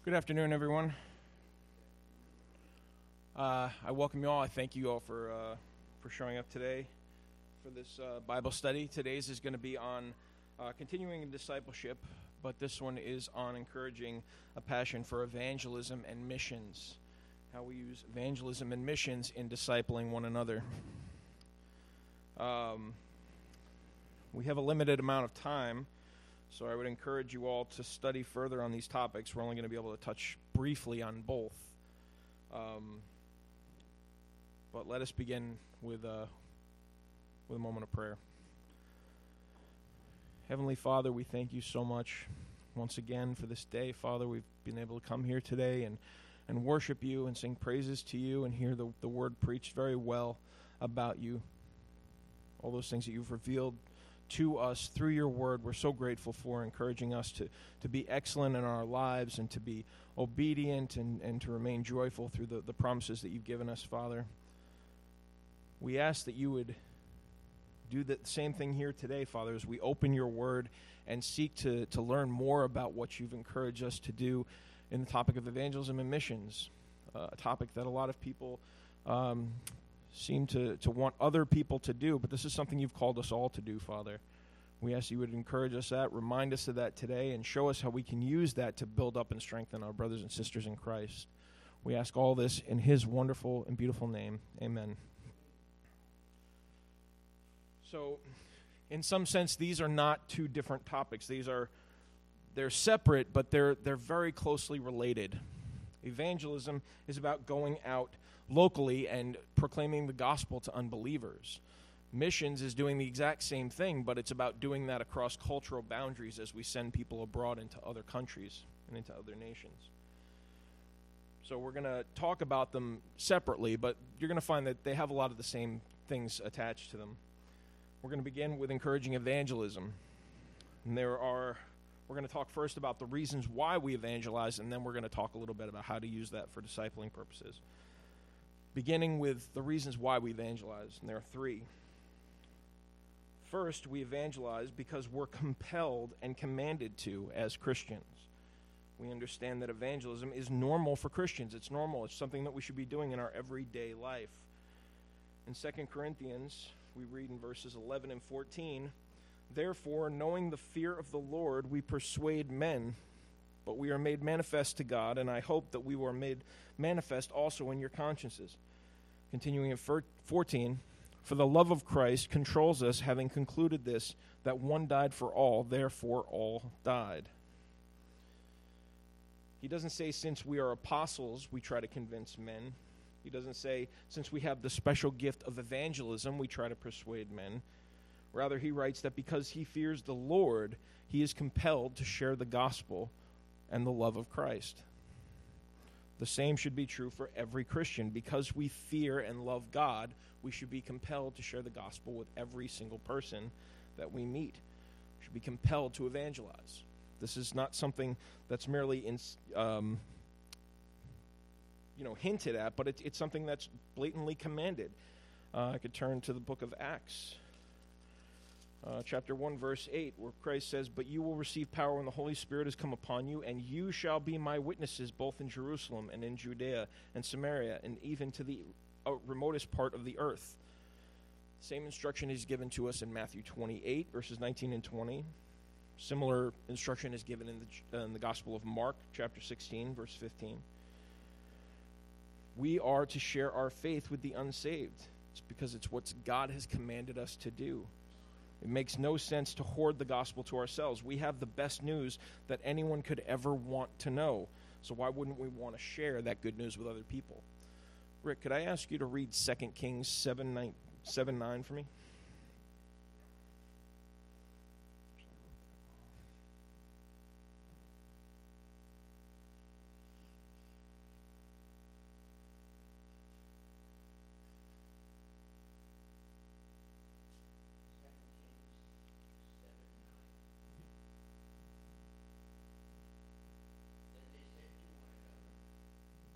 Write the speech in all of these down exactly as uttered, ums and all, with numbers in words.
Good afternoon, everyone. Uh, I welcome you all. I thank you all for uh, for showing up today for this uh, Bible study. Today's is going to be on uh, continuing in discipleship, but this one is on encouraging a passion for evangelism and missions, how we use evangelism and missions in discipling one another. Um, we have a limited amount of time, so I would encourage you all to study further on these topics. We're only going to be able to touch briefly on both. Um, but let us begin with, uh, with a moment of prayer. Heavenly Father, we thank you so much once again for this day. Father, we've been able to come here today and, and worship you and sing praises to you and hear the, the word preached very well about you. All those things that you've revealed to us through your word, we're so grateful for, encouraging us to, to be excellent in our lives and to be obedient and, and to remain joyful through the, the promises that you've given us, Father. We ask that you would do the same thing here today, Father, as we open your word and seek to, to learn more about what you've encouraged us to do in the topic of evangelism and missions, uh, a topic that a lot of people um, seem to, to want other people to do, but this is something you've called us all to do, Father. We ask you would encourage us that, remind us of that today, and show us how we can use that to build up and strengthen our brothers and sisters in Christ. We ask all this in his wonderful and beautiful name. Amen. So, in some sense, these are not two different topics. These are, they're separate, but they're they're very closely related. Evangelism is about going out locally and proclaiming the gospel to unbelievers. Missions is doing the exact same thing, but it's about doing that across cultural boundaries as we send people abroad into other countries and into other nations. So we're going to talk about them separately, but you're going to find that they have a lot of the same things attached to them. We're going to begin with encouraging evangelism. And there are, we're going to talk first about the reasons why we evangelize, and then we're going to talk a little bit about how to use that for discipling purposes. Beginning with the reasons why we evangelize, and there are three. First, we evangelize because we're compelled and commanded to as Christians. We understand that evangelism is normal for Christians. It's normal. It's something that we should be doing in our everyday life. In Second Corinthians, we read in verses eleven and fourteen, "Therefore, knowing the fear of the Lord, we persuade men, but we are made manifest to God, and I hope that we were made manifest also in your consciences." Continuing in fourteen, "For the love of Christ controls us, having concluded this, that one died for all, therefore all died." He doesn't say, since we are apostles, we try to convince men. He doesn't say, since we have the special gift of evangelism, we try to persuade men. Rather, he writes that because he fears the Lord, he is compelled to share the gospel and the love of Christ. The same should be true for every Christian. Because we fear and love God, we should be compelled to share the gospel with every single person that we meet. We should be compelled to evangelize. This is not something that's merely in, um, you know, hinted at, but it, it's something that's blatantly commanded. Uh, I could turn to the book of Acts. Uh, chapter one, verse eight, where Christ says, "But you will receive power when the Holy Spirit has come upon you, and you shall be my witnesses both in Jerusalem and in Judea and Samaria, and even to the uh, remotest part of the earth." Same instruction is given to us in Matthew twenty-eight, verses nineteen and twenty. Similar instruction is given in the, uh, in the Gospel of Mark, chapter sixteen, verse fifteen. We are to share our faith with the unsaved. It's because it's what God has commanded us to do. It makes no sense to hoard the gospel to ourselves. We have the best news that anyone could ever want to know. So why wouldn't we want to share that good news with other people? Rick, could I ask you to read Second Kings seven nine for me?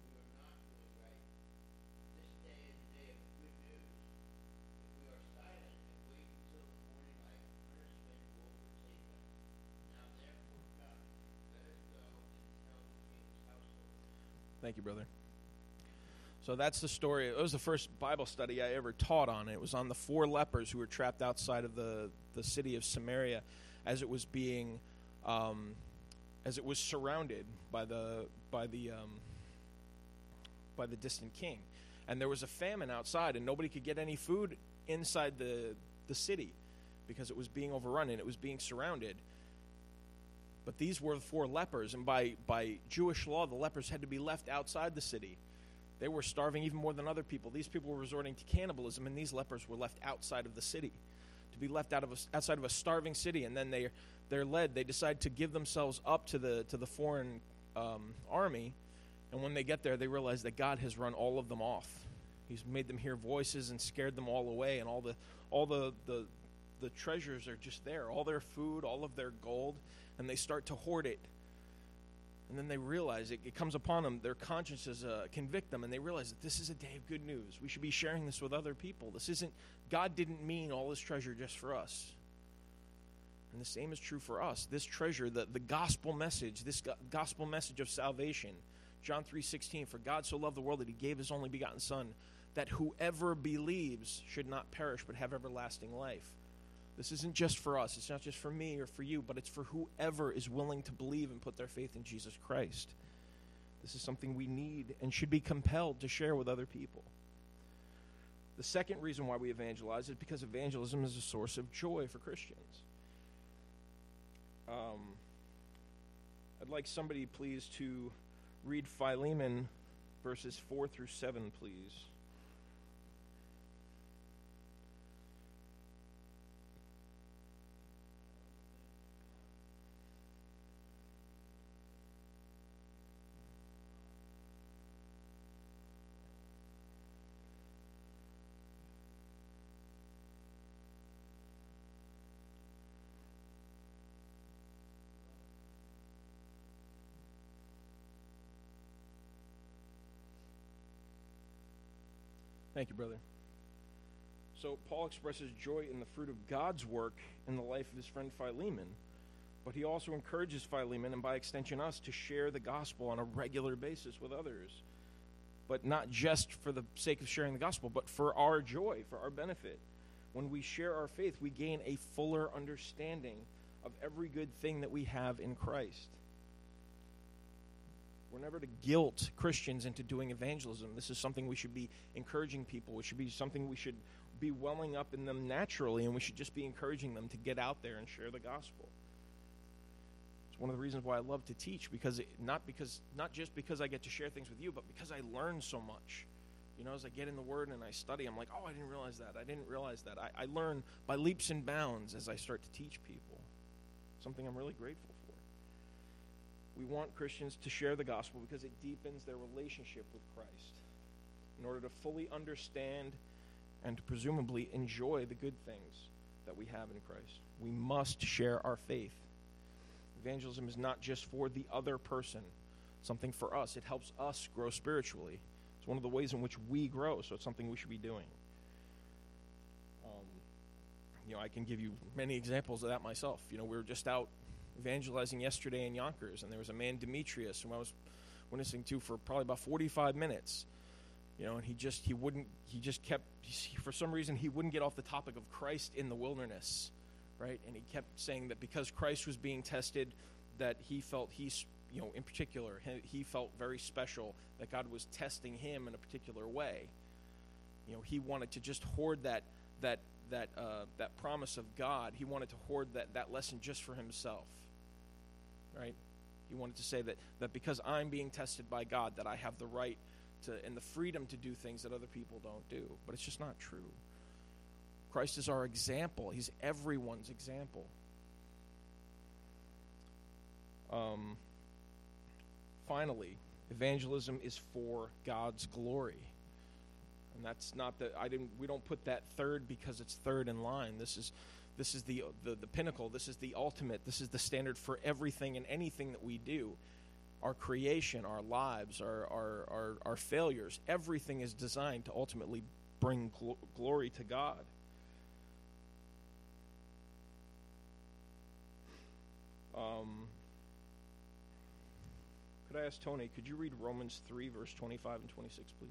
This day is a day of good news. If we are silent, Thank you, brother. So that's the story. It was the first Bible study I ever taught on. It was on the four lepers who were trapped outside of the, the city of Samaria as it was being, um, as it was surrounded by the by the um, by the distant king, and there was a famine outside, and nobody could get any food inside the the city because it was being overrun and it was being surrounded. But these were the four lepers, and by by Jewish law, the lepers had to be left outside the city. They were starving even more than other people. These people were resorting to cannibalism, and these lepers were left outside of the city, to be left out of a, outside of a starving city. And then they they're led. They decide to give themselves up to the to the foreign um, army. And when they get there, they realize that God has run all of them off. He's made them hear voices and scared them all away. And all the all the the, the treasures are just there. All their food, all of their gold, and they start to hoard it. And then they realize, it, it comes upon them, their consciences uh, convict them, and they realize that this is a day of good news. We should be sharing this with other people. This isn't, God didn't mean all this treasure just for us. And the same is true for us. This treasure, the, the gospel message, this go- gospel message of salvation, John three sixteen, for God so loved the world that he gave his only begotten Son, that whoever believes should not perish but have everlasting life. This isn't just for us. It's not just for me or for you, but it's for whoever is willing to believe and put their faith in Jesus Christ. This is something we need and should be compelled to share with other people. The second reason why we evangelize is because evangelism is a source of joy for Christians. Um, I'd like somebody, please, to read Philemon verses four through seven, please. Thank you, brother. So Paul expresses joy in the fruit of God's work in the life of his friend Philemon, but he also encourages Philemon, and by extension us, to share the gospel on a regular basis with others. But not just for the sake of sharing the gospel, but for our joy, for our benefit. When we share our faith, we gain a fuller understanding of every good thing that we have in Christ. We're never to guilt Christians into doing evangelism. This is something we should be encouraging people. It should be something we should be welling up in them naturally, and we should just be encouraging them to get out there and share the gospel. It's one of the reasons why I love to teach, because it, not because not just because I get to share things with you, but because I learn so much. You know, as I get in the Word and I study, I'm like, oh, I didn't realize that. I didn't realize that. I, I learn by leaps and bounds as I start to teach people. Something I'm really grateful for. We want Christians to share the gospel because it deepens their relationship with Christ. In order to fully understand and to presumably enjoy the good things that we have in Christ, we must share our faith. Evangelism is not just for the other person, something for us. It helps us grow spiritually. It's one of the ways in which we grow, so it's something we should be doing. Um, you know, I can give you many examples of that myself. You know, we were just out evangelizing yesterday in Yonkers, and there was a man, Demetrius, who I was witnessing to for probably about forty-five minutes. You know, and he just he wouldn't he just kept he, for some reason he wouldn't get off the topic of Christ in the wilderness, right? And he kept saying that because Christ was being tested, that he felt he's you know in particular he, he felt very special, that God was testing him in a particular way. You know, he wanted to just hoard that that that uh, that promise of God. He wanted to hoard that that lesson just for himself. Right? He wanted to say that, that because I'm being tested by God, that I have the right to and the freedom to do things that other people don't do. But it's just not true. Christ is our example. He's everyone's example. Um, finally, evangelism is for God's glory. And that's not that I didn't we don't put that third because it's third in line. This is This is the, the the pinnacle. This is the ultimate. This is the standard for everything and anything that we do. Our creation, our lives, our our our, our failures, everything is designed to ultimately bring gl- glory to God. Um, could Could I ask Tony, could you read Romans three, verse twenty-five and twenty-six, please?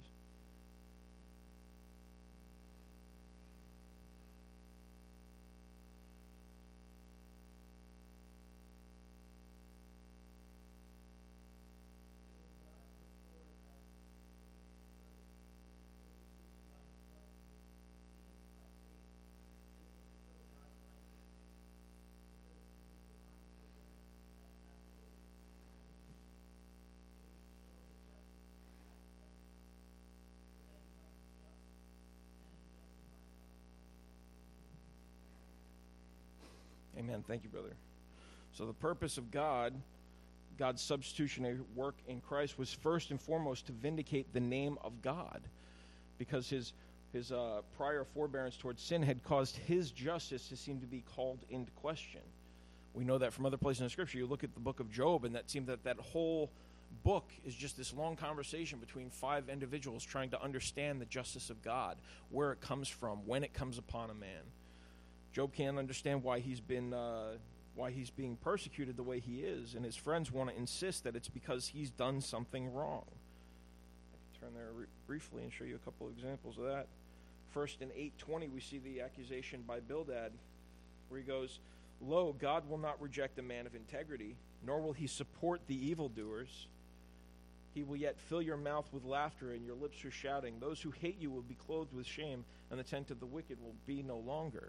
Amen. Thank you, brother. So the purpose of God, God's substitutionary work in Christ, was first and foremost to vindicate the name of God, because his his uh, prior forbearance towards sin had caused his justice to seem to be called into question. We know that from other places in Scripture. You look at the book of Job, and that seemed that that whole book is just this long conversation between five individuals trying to understand the justice of God, where it comes from, when it comes upon a man. Job can't understand why he's been uh, why he's being persecuted the way he is, and his friends want to insist that it's because he's done something wrong. I can turn there re- briefly and show you a couple of examples of that. First, in eight twenty, we see the accusation by Bildad, where he goes, "Lo, God will not reject a man of integrity, nor will he support the evildoers. He will yet fill your mouth with laughter, and your lips are shouting. Those who hate you will be clothed with shame, and the tent of the wicked will be no longer."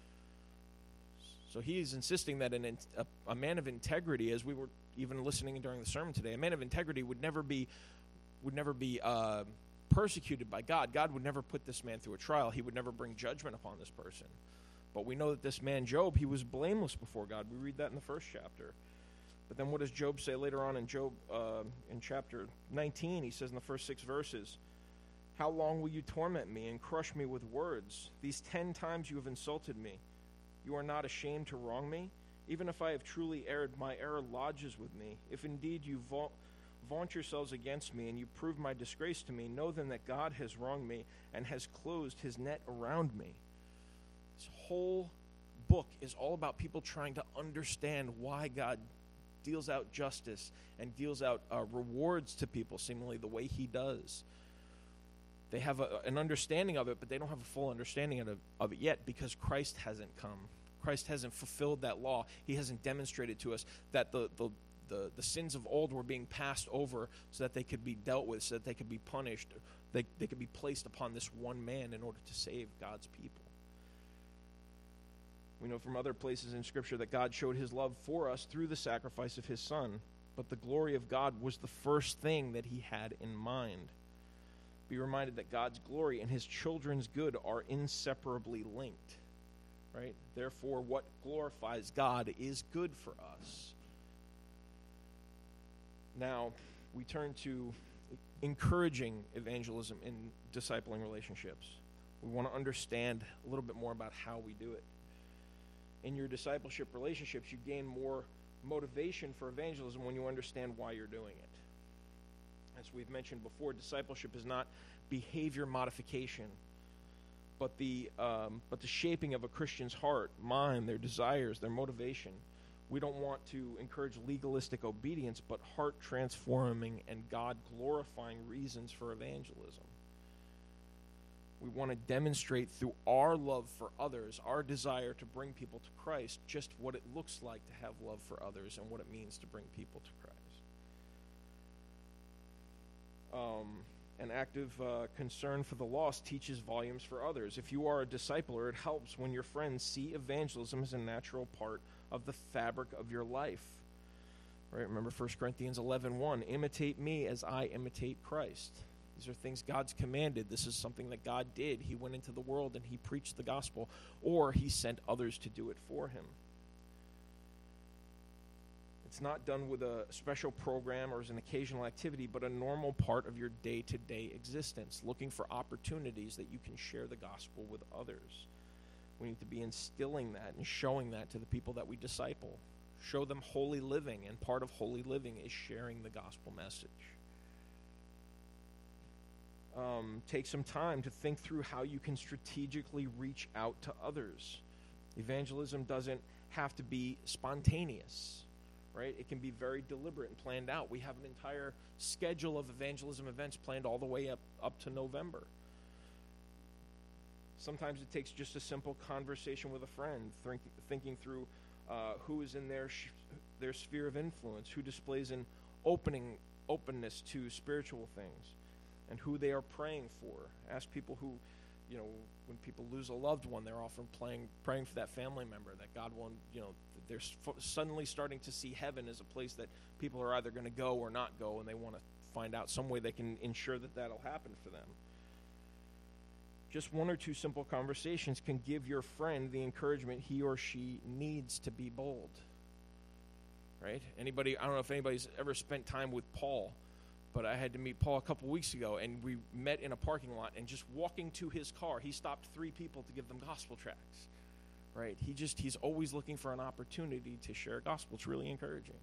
So he is insisting that an, a, a man of integrity, as we were even listening during the sermon today, a man of integrity would never be would never be uh, persecuted by God. God would never put this man through a trial. He would never bring judgment upon this person. But we know that this man, Job, he was blameless before God. We read that in the first chapter. But then what does Job say later on in Job, uh, in chapter nineteen? He says in the first six verses, "How long will you torment me and crush me with words? These ten times you have insulted me. You are not ashamed to wrong me? Even if I have truly erred, my error lodges with me. If indeed you va- vaunt yourselves against me and you prove my disgrace to me, know then that God has wronged me and has closed his net around me." This whole book is all about people trying to understand why God deals out justice and deals out uh, rewards to people seemingly the way he does. They have a, an understanding of it, but they don't have a full understanding of, of it yet, because Christ hasn't come. Christ hasn't fulfilled that law. He hasn't demonstrated to us that the, the, the, the sins of old were being passed over so that they could be dealt with, so that they could be punished. They, they could be placed upon this one man in order to save God's people. We know from other places in Scripture that God showed his love for us through the sacrifice of his Son, but the glory of God was the first thing that he had in mind. Be reminded that God's glory and his children's good are inseparably linked, right? Therefore, what glorifies God is good for us. Now, we turn to encouraging evangelism in discipling relationships. We want to understand a little bit more about how we do it. In your discipleship relationships, you gain more motivation for evangelism when you understand why you're doing it. As we've mentioned before, discipleship is not behavior modification, but the um, but the shaping of a Christian's heart, mind, their desires, their motivation. We don't want to encourage legalistic obedience, but heart-transforming and God-glorifying reasons for evangelism. We want to demonstrate through our love for others, our desire to bring people to Christ, just what it looks like to have love for others and what it means to bring people to Christ. Um, an active uh, concern for the lost teaches volumes for others. If you are a discipler, it helps when your friends see evangelism as a natural part of the fabric of your life. Right? Remember First Corinthians eleven one, imitate me as I imitate Christ. These are things God's commanded. This is something that God did. He went into the world and he preached the gospel, or he sent others to do it for him. It's not done with a special program or as an occasional activity, but a normal part of your day-to-day existence, looking for opportunities that you can share the gospel with others. We need to be instilling that and showing that to the people that we disciple. Show them holy living, and part of holy living is sharing the gospel message. Um, take some time to think through how you can strategically reach out to others. Evangelism doesn't have to be spontaneous. right? It can be very deliberate and planned out. We have an entire schedule of evangelism events planned all the way up, up to November. Sometimes it takes just a simple conversation with a friend, think, thinking through uh, who is in their sh- their sphere of influence, who displays an opening openness to spiritual things, and who they are praying for. Ask people who, you know, when people lose a loved one, they're often playing, praying for that family member, that God will, you know, they're f- suddenly starting to see heaven as a place that people are either going to go or not go, and they want to find out some way they can ensure that that'll happen for them. Just one or two simple conversations can give your friend the encouragement he or she needs to be bold. Right? Anybody, I don't know if anybody's ever spent time with Paul, but I had to meet Paul a couple weeks ago, and we met in a parking lot, and just walking to his car, he stopped three people to give them gospel tracts. Right? He just, he's always looking for an opportunity to share gospel. It's really encouraging.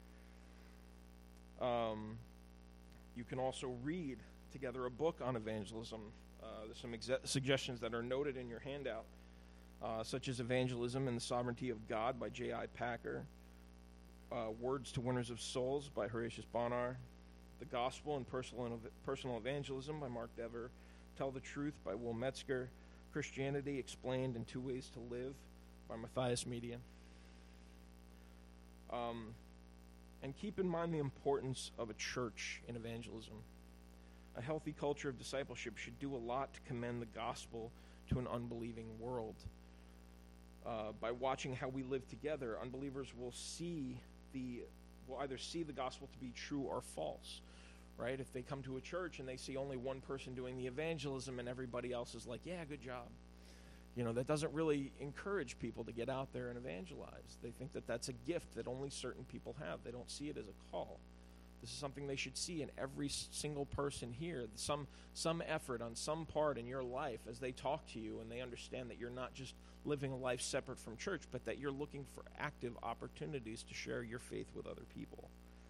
Um, you can also read together a book on evangelism. Uh, there's some exe- suggestions that are noted in your handout, uh, such as Evangelism and the Sovereignty of God by J I Packer, uh, Words to Winners of Souls by Horatius Bonar, The Gospel and Personal, Personal Evangelism by Mark Dever, Tell the Truth by Will Metzger, Christianity Explained in Two Ways to Live by Matthias Media. Um, and keep in mind the importance of a church in evangelism. A healthy culture of discipleship should do a lot to commend the gospel to an unbelieving world. Uh, by watching how we live together, unbelievers will see the will either see the gospel to be true or false. Right? If they come to a church and they see only one person doing the evangelism and everybody else is like, yeah, good job. You know, that doesn't really encourage people to get out there and evangelize. They think that that's a gift that only certain people have. They don't see it as a call. This is something they should see in every single person here. Some some effort on some part in your life as they talk to you and they understand that you're not just living a life separate from church, but that you're looking for active opportunities to share your faith with other people.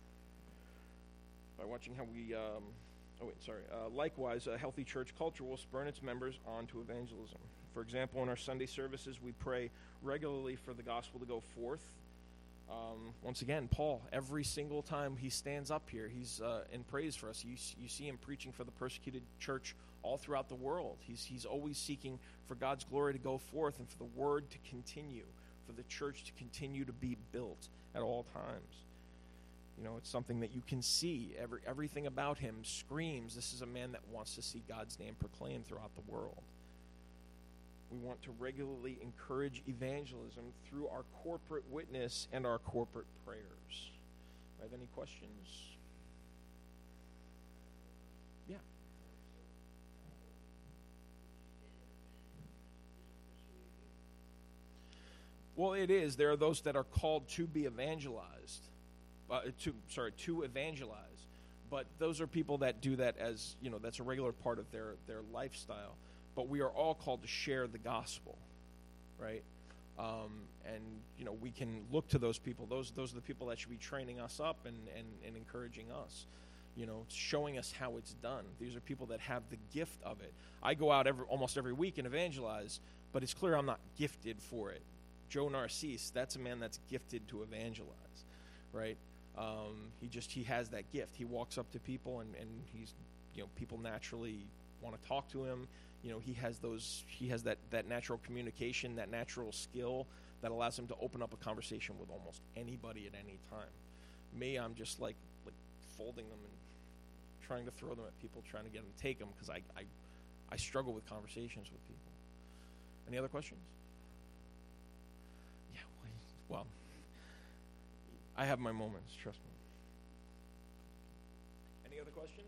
By watching how we, um, oh wait, sorry. Uh, likewise, a healthy church culture will spur its members on to evangelism. For example, in our Sunday services, we pray regularly for the gospel to go forth. Um, once again, Paul, every single time he stands up here, he's uh, in praise for us. You, you see him preaching for the persecuted church all throughout the world. He's, he's always seeking for God's glory to go forth and for the word to continue, for the church to continue to be built at all times. You know, it's something that you can see. Every, everything about him screams, this is a man that wants to see God's name proclaimed throughout the world. We want to regularly encourage evangelism through our corporate witness and our corporate prayers. Do I have any questions? Yeah. Well, it is. There are those that are called to be evangelized, uh, to sorry, to evangelize. But those are people that do that as, you know, that's a regular part of their, their lifestyle. But we are all called to share the gospel, right? Um, and, you know, we can look to those people. Those those are the people that should be training us up and, and, and encouraging us, you know, showing us how it's done. These are people that have the gift of it. I go out every almost every week and evangelize, but it's clear I'm not gifted for it. Joe Narcisse, that's a man that's gifted to evangelize, right? Um, he just, he has that gift. He walks up to people and, and he's, you know, people naturally want to talk to him. You know, he has those, he has that, that natural communication, that natural skill that allows him to open up a conversation with almost anybody at any time. Me, I'm just like, like folding them and trying to throw them at people, trying to get them to take them, because I, I, I struggle with conversations with people. Any other questions? Yeah, well, I have my moments, trust me. Any other questions?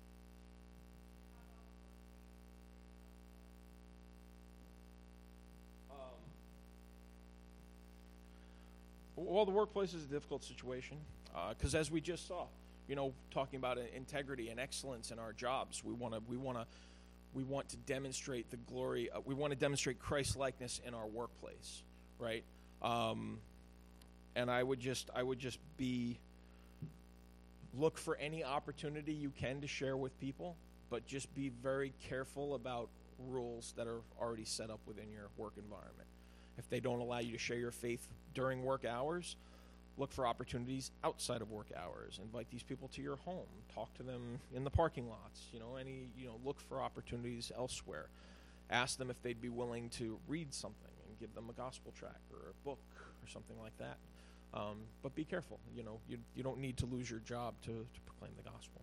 Well, the workplace is a difficult situation because, uh, as we just saw, you know, talking about integrity and excellence in our jobs, we want to, we want to, we want to demonstrate the glory. Uh, we want to demonstrate Christ-likeness in our workplace, right? Um, and I would just, I would just be look for any opportunity you can to share with people, but just be very careful about rules that are already set up within your work environment. If they don't allow you to share your faith during work hours, Look for opportunities outside of work hours. Invite these people to your home. Talk to them in the parking lots. You know, any you know, look for opportunities elsewhere. Ask them if they'd be willing to read something and give them a gospel tract or a book or something like that. Um, but be careful. You know, you you don't need to lose your job to, to proclaim the gospel.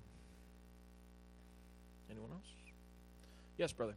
Anyone else? Yes, brother.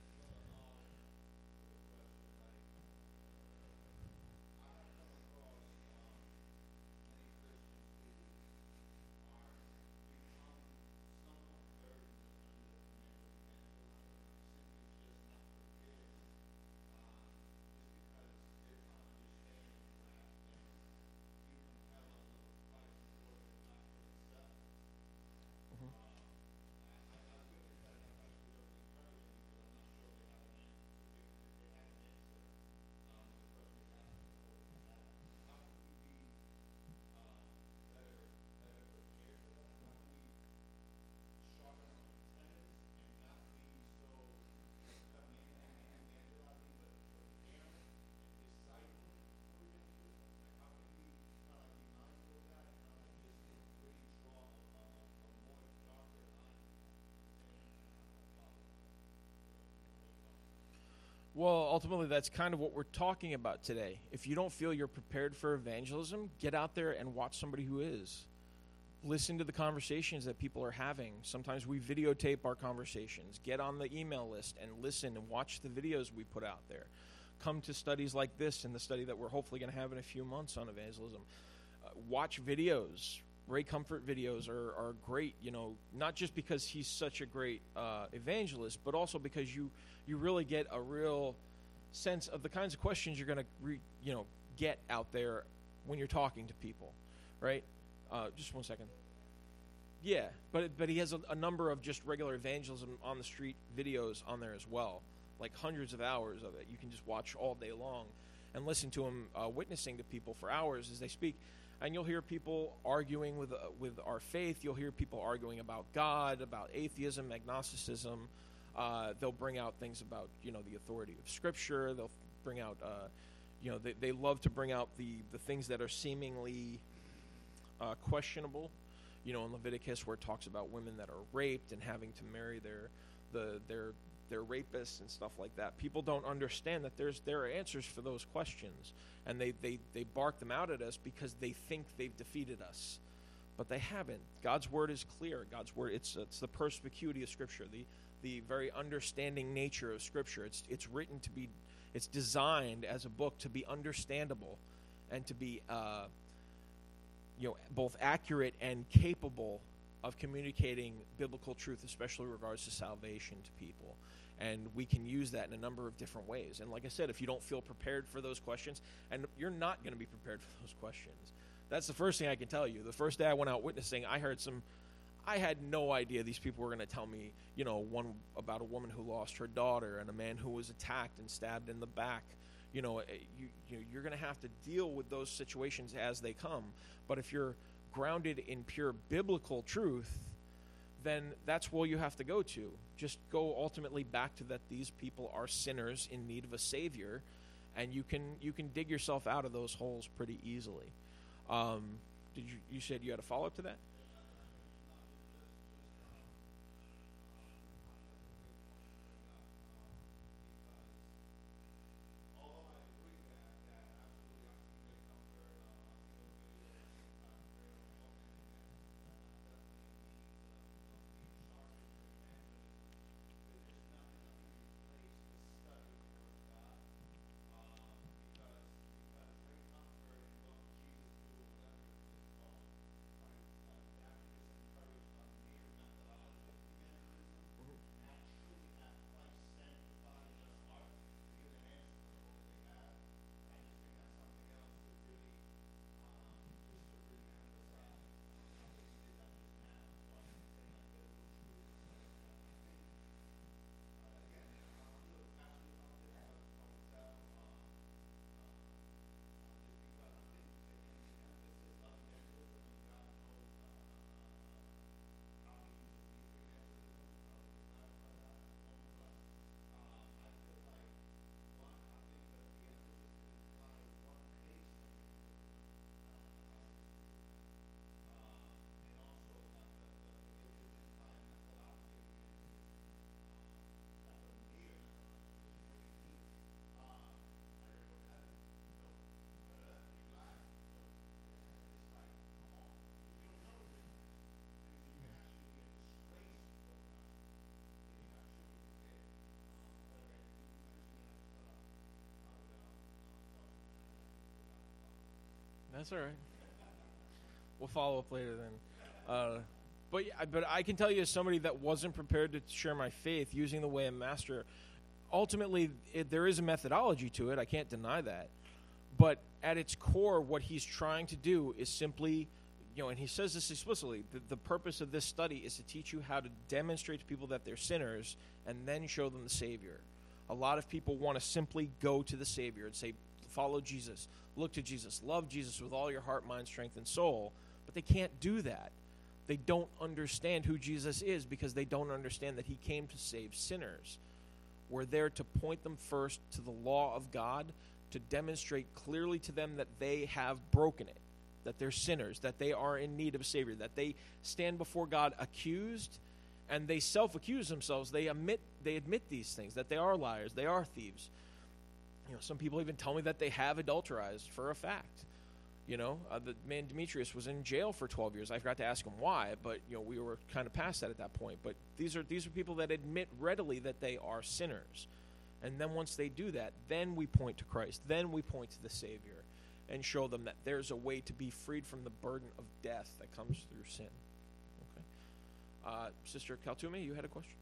Well, ultimately, that's kind of what we're talking about today. If you don't feel you're prepared for evangelism, get out there and watch somebody who is. Listen to the conversations that people are having. Sometimes we videotape our conversations. Get on the email list and listen and watch the videos we put out there. Come to studies like this and the study that we're hopefully going to have in a few months on evangelism. Uh, watch videos. Ray Comfort videos are, are great, you know, not just because he's such a great uh, evangelist, but also because you, you really get a real sense of the kinds of questions you're going to, re, you know, get out there when you're talking to people, right? Uh, just one second. Yeah, but but he has a, a number of just regular evangelism on the street videos on there as well, like hundreds of hours of it. You can just watch all day long and listen to him uh, witnessing to people for hours as they speak. And you'll hear people arguing with uh, with our faith. You'll hear people arguing about God, about atheism, agnosticism. Uh, they'll bring out things about, you know, the authority of Scripture. They'll bring out, uh, you know, they, they love to bring out the, the things that are seemingly uh, questionable. You know, in Leviticus, where it talks about women that are raped and having to marry their the their their rapists and stuff like that. People don't understand that there's there are answers for those questions, and they, they, they bark them out at us because they think they've defeated us, but they haven't. God's word is clear. God's word it's it's the perspicuity of Scripture, the the very understanding nature of Scripture. It's it's written to be, it's designed as a book to be understandable, and to be uh, you know both accurate and capable of communicating biblical truth, especially in regards to salvation to people. And we can use that in a number of different ways. And like I said, if you don't feel prepared for those questions, and you're not going to be prepared for those questions, that's the first thing I can tell you. The first day I went out witnessing, I heard some, I had no idea these people were going to tell me, you know, one about a woman who lost her daughter and a man who was attacked and stabbed in the back. You know, you, you, you're going to have to deal with those situations as they come. But if you're grounded in pure biblical truth, then that's where you have to go to. Just go ultimately back to that these people are sinners in need of a Savior, and you can you can dig yourself out of those holes pretty easily. Um, did you you said you had a follow-up to that? That's all right. We'll follow up later then. Uh, but yeah, but I can tell you, as somebody that wasn't prepared to share my faith using the way of Master, ultimately it, there is a methodology to it. I can't deny that. But at its core, what he's trying to do is simply, you know, and he says this explicitly, the, the purpose of this study is to teach you how to demonstrate to people that they're sinners and then show them the Savior. A lot of people want to simply go to the Savior and say, follow Jesus, look to Jesus, love Jesus with all your heart, mind, strength, and soul. But they can't do that. They don't understand who Jesus is because they don't understand that he came to save sinners. We're there to point them first to the law of God, to demonstrate clearly to them that they have broken it, that they're sinners, that they are in need of a Savior, that they stand before God accused, and they self-accuse themselves. They admit, they admit these things, that they are liars, they are thieves. You know, some people even tell me that they have adulterized for a fact. You know, uh, the man Demetrius was in jail for twelve years. I forgot to ask him why, but you know, we were kind of past that at that point. But these are these are people that admit readily that they are sinners. And then once they do that, then we point to Christ. Then we point to the Savior and show them that there's a way to be freed from the burden of death that comes through sin. Okay, uh, Sister Kaltume, you had a question?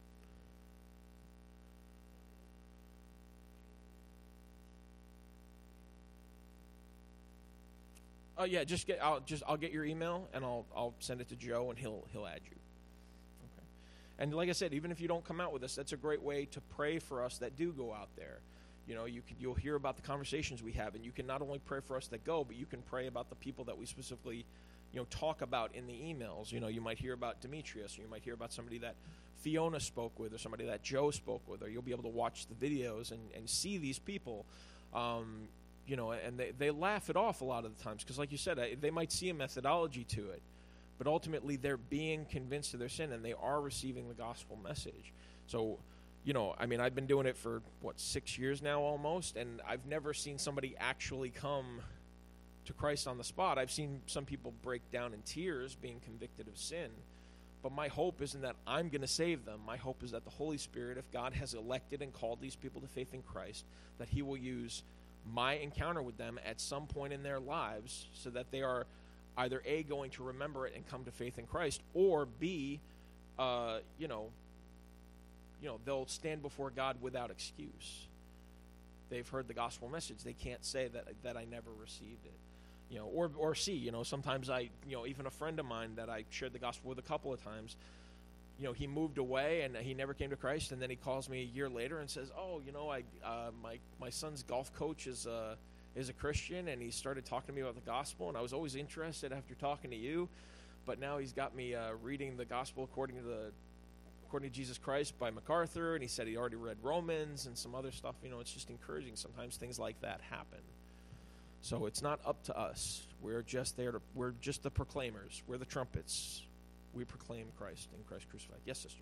Oh uh, yeah, just get. I'll just. I'll get your email and I'll. I'll send it to Joe and he'll. He'll add you. Okay. And like I said, even if you don't come out with us, that's a great way to pray for us that do go out there. You know, you can. You'll hear about the conversations we have, and you can not only pray for us that go, but you can pray about the people that we specifically, you know, talk about in the emails. You know, you might hear about Demetrius, or you might hear about somebody that Fiona spoke with, or somebody that Joe spoke with, or you'll be able to watch the videos and, and see these people. Um, You know, and they, they laugh it off a lot of the times because, like you said, they might see a methodology to it, but ultimately they're being convinced of their sin and they are receiving the gospel message. So, you know, I mean, I've been doing it for, what, six years now almost, and I've never seen somebody actually come to Christ on the spot. I've seen some people break down in tears being convicted of sin, but my hope isn't that I'm going to save them. My hope is that the Holy Spirit, if God has elected and called these people to faith in Christ, that he will use my encounter with them at some point in their lives so that they are either A, going to remember it and come to faith in Christ, or B, uh, you know, you know, they'll stand before God without excuse. They've heard the gospel message. They can't say that that I never received it. You know, or or C, you know, sometimes I, you know, even a friend of mine that I shared the gospel with a couple of times, you know, he moved away and he never came to Christ, and then he calls me a year later and says, "Oh, you know, I uh, my my son's golf coach is a is a Christian, and he started talking to me about the gospel, and I was always interested after talking to you, but now he's got me uh, reading the gospel according to the according to Jesus Christ by MacArthur, and he said he already read Romans and some other stuff. You know, it's just encouraging. Sometimes things like that happen. So it's not up to us. We're just there to we're just the proclaimers. We're the trumpets. We proclaim Christ and Christ crucified." Yes, sister.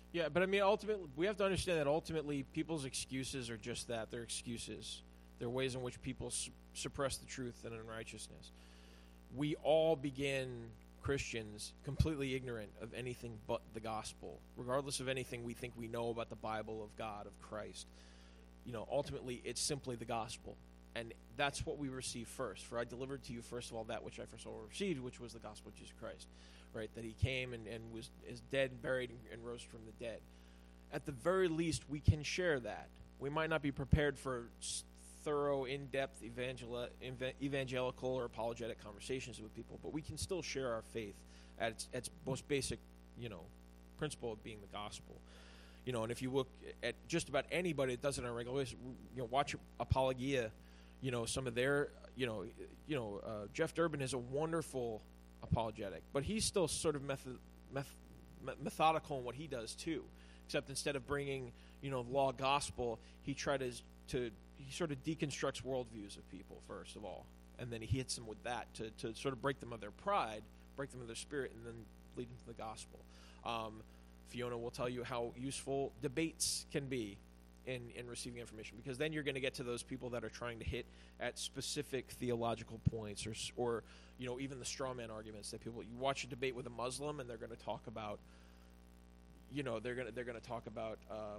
Yeah, but I mean, ultimately, we have to understand that ultimately people's excuses are just that. They're excuses. They're ways in which people su- suppress the truth and unrighteousness. We all begin, Christians, completely ignorant of anything but the gospel, regardless of anything we think we know about the Bible, of God, of Christ. You know, ultimately, it's simply the gospel. And that's what we receive first. For I delivered to you, first of all, that which I first of all received, which was the gospel of Jesus Christ. Right? That he came and, and was is dead and buried and, and rose from the dead. At the very least, we can share that. We might not be prepared for thorough, in-depth evangel- evangelical or apologetic conversations with people, but we can still share our faith at its, its most basic, you know, principle of being the gospel. You know, and if you look at just about anybody that does it on a regular basis, you know, watch Apologia, you know, some of their, you know, you know, uh, Jeff Durbin is a wonderful apologetic, but he's still sort of method, meth, methodical in what he does too. Except instead of bringing, you know, law gospel, he tried to to he sort of deconstructs worldviews of people first of all, and then he hits them with that to to sort of break them of their pride, break them of their spirit, and then lead them to the gospel. Um, Fiona will tell you how useful debates can be in, in receiving information, because then you're going to get to those people that are trying to hit at specific theological points, or, or you know, even the straw man arguments that people, you watch a debate with a Muslim and they're going to talk about, you know, they're going to, they're going to talk about um,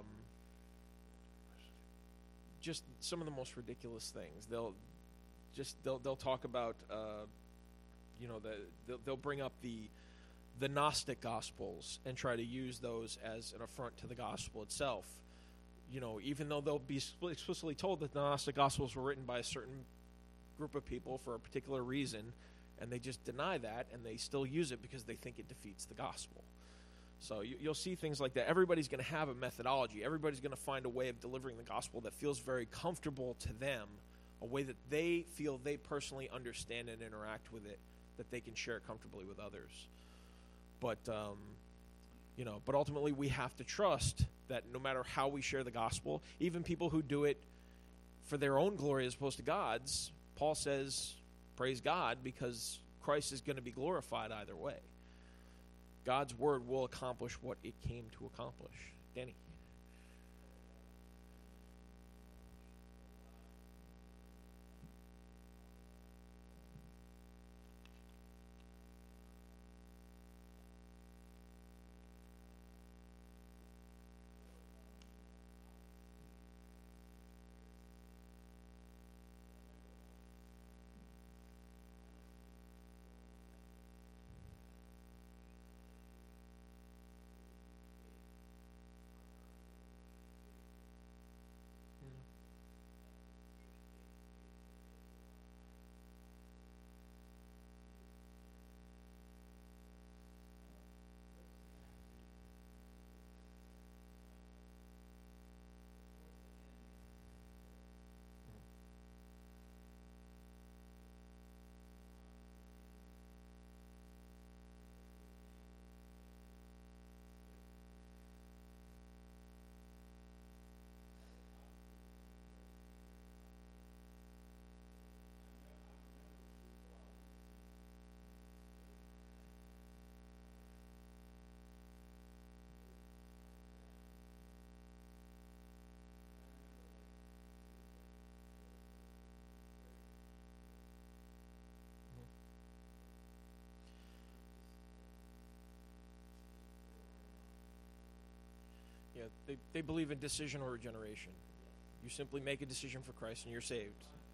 just some of the most ridiculous things. They'll just, they'll, they'll talk about, uh, you know, the, they'll, they'll bring up the, the Gnostic Gospels and try to use those as an affront to the gospel itself. You know, even though they'll be explicitly told that the Gnostic Gospels were written by a certain group of people for a particular reason, and they just deny that, and they still use it because they think it defeats the gospel. So you, you'll see things like that. Everybody's going to have a methodology. Everybody's going to find a way of delivering the gospel that feels very comfortable to them, a way that they feel they personally understand and interact with it, that they can share it comfortably with others. But, um, you know, but ultimately we have to trust that no matter how we share the gospel, even people who do it for their own glory as opposed to God's, Paul says, praise God, because Christ is going to be glorified either way. God's word will accomplish what it came to accomplish. Danny. Yeah, they, they believe in decision or regeneration. You simply make a decision for Christ and you're saved.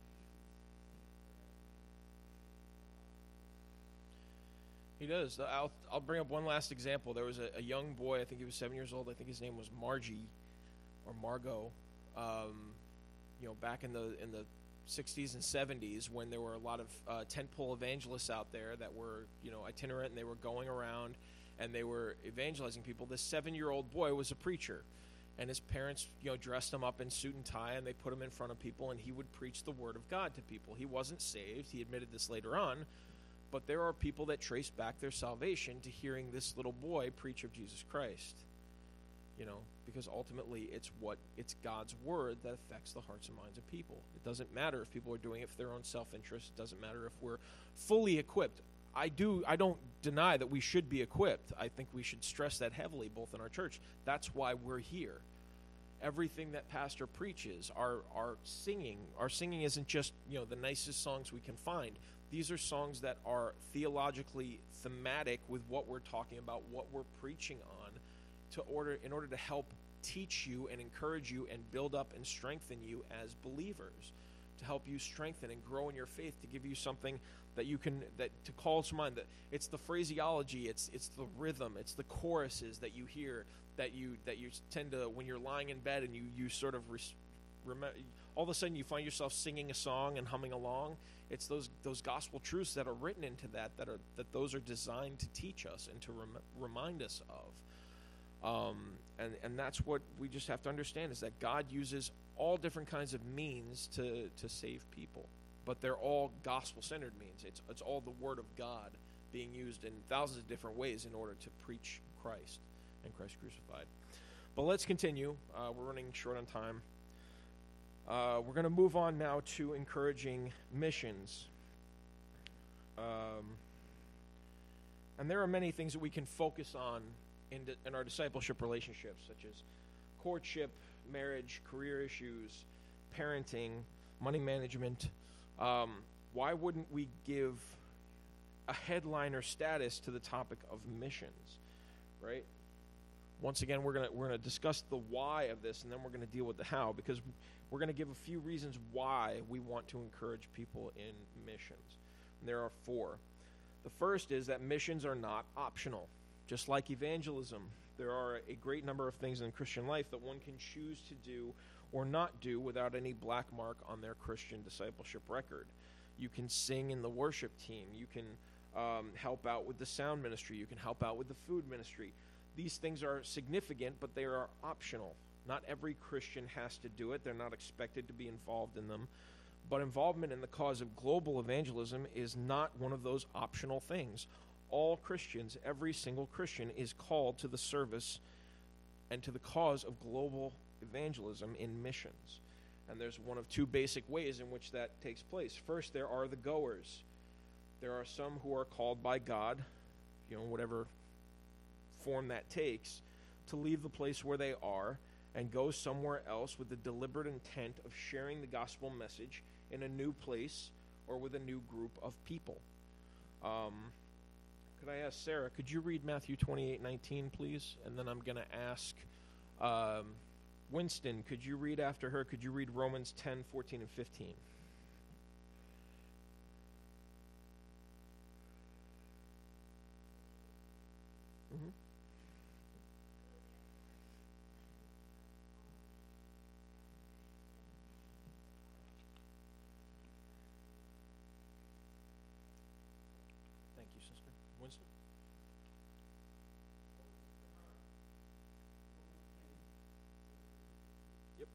He does. I'll, I'll bring up one last example. There was a, a young boy, I think he was seven years old. I think his name was Margie or Margot. Um, you know, back in the in the sixties and seventies, when there were a lot of uh, tentpole evangelists out there that were, you know, itinerant, and they were going around and they were evangelizing people. This seven-year-old boy was a preacher, and his parents, you know, dressed him up in suit and tie, and they put him in front of people, and he would preach the word of God to people. He wasn't saved. He admitted this later on, but there are people that trace back their salvation to hearing this little boy preach of Jesus Christ. You know, because ultimately it's what it's God's word that affects the hearts and minds of people. It doesn't matter if people are doing it for their own self-interest. It doesn't matter if we're fully equipped. I do. I don't deny that we should be equipped. I think we should stress that heavily, both in our church. That's why we're here. Everything that pastor preaches, our our singing, our singing isn't just, you know, the nicest songs we can find. These are songs that are theologically thematic with what we're talking about, what we're preaching on, to order in order to help teach you and encourage you and build up and strengthen you as believers, to help you strengthen and grow in your faith, to give you something that you can, that to call to mind. That it's the phraseology, it's it's the rhythm, it's the choruses that you hear, that you that you tend to, when you're lying in bed and you you sort of res, remember, all of a sudden you find yourself singing a song and humming along. It's those those gospel truths that are written into that that are that those are designed to teach us and to rem, remind us of. Um, and and that's what we just have to understand, is that God uses all different kinds of means to to save people, but they're all gospel-centered means. It's it's all the Word of God being used in thousands of different ways in order to preach Christ and Christ crucified. But let's continue. Uh, we're running short on time. Uh, we're going to move on now to encouraging missions. Um, and there are many things that we can focus on in, di- in our discipleship relationships, such as courtship, marriage, career issues, parenting, money management. Um, why wouldn't we give a headliner status to the topic of missions, right? Once again, we're gonna we're gonna discuss the why of this, and then we're gonna deal with the how, because we're gonna give a few reasons why we want to encourage people in missions. And there are four. The first is that missions are not optional. Just like evangelism, there are a great number of things in Christian life that one can choose to do or not do without any black mark on their Christian discipleship record. You can sing in the worship team. You can um, help out with the sound ministry. You can help out with the food ministry. These things are significant, but they are optional. Not every Christian has to do it. They're not expected to be involved in them. But involvement in the cause of global evangelism is not one of those optional things. All Christians, every single Christian, is called to the service and to the cause of global evangelism in missions. And there's one of two basic ways in which that takes place. First, there are the goers. There are some who are called by God, you know, whatever form that takes, to leave the place where they are and go somewhere else with the deliberate intent of sharing the gospel message in a new place or with a new group of people. Um, could I ask Sarah, could you read Matthew twenty-eight nineteen, please? And then I'm going to ask um, Winston, could you read after her? Could you read Romans ten fourteen and fifteen? Mm-hmm. Thank you, sister. Winston? Yep.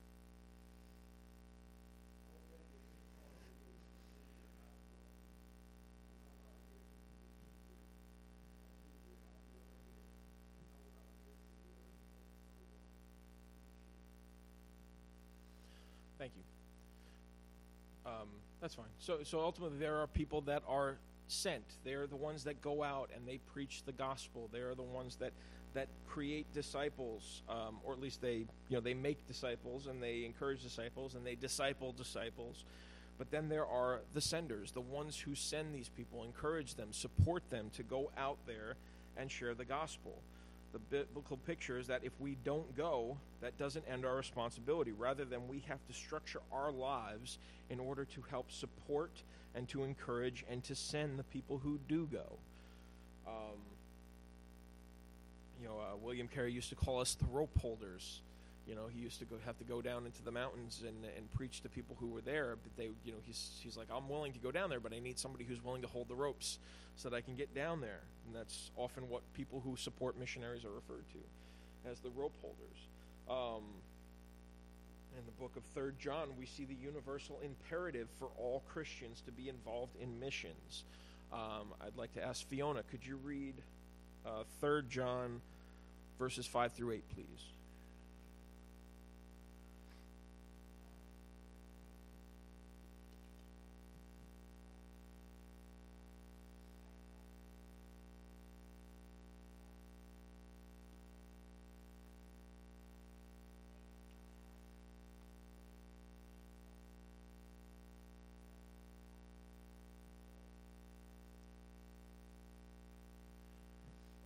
Thank you. Um, that's fine. So, so ultimately, there are people that are sent. They're the ones that go out and they preach the gospel. They are the ones that that create disciples, um, or at least they, you know, they make disciples and they encourage disciples and they disciple disciples. But then there are the senders, the ones who send these people, encourage them, support them to go out there and share the gospel. The biblical picture is that if we don't go, that doesn't end our responsibility. Rather than we have to structure our lives in order to help support and to encourage and to send the people who do go. Um, you know, uh, William Carey used to call us the rope holders. You know, he used to go have to go down into the mountains and and preach to people who were there. But they, you know, he's he's like, I'm willing to go down there, but I need somebody who's willing to hold the ropes so that I can get down there. And that's often what people who support missionaries are referred to as the rope holders. Um, in the book of Third John, we see the universal imperative for all Christians to be involved in missions. Um, I'd like to ask Fiona, could you read uh, Third John verses five through eight, please?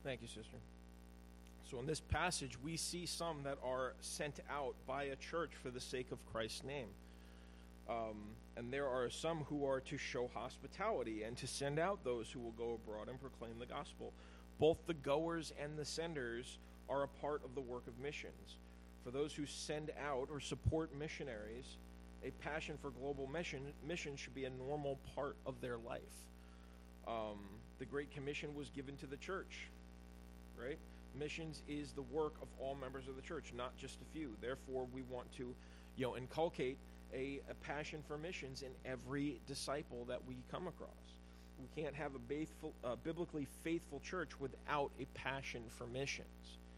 Thank you, sister. So in this passage, we see some that are sent out by a church for the sake of Christ's name. Um, and there are some who are to show hospitality and to send out those who will go abroad and proclaim the gospel. Both the goers and the senders are a part of the work of missions. For those who send out or support missionaries, a passion for global mission, mission should be a normal part of their life. Um, the Great Commission was given to the church, right? Missions is the work of all members of the church, not just a few. Therefore, we want to, you know, inculcate a, a passion for missions in every disciple that we come across. We can't have a faithful, uh, biblically faithful church without a passion for missions.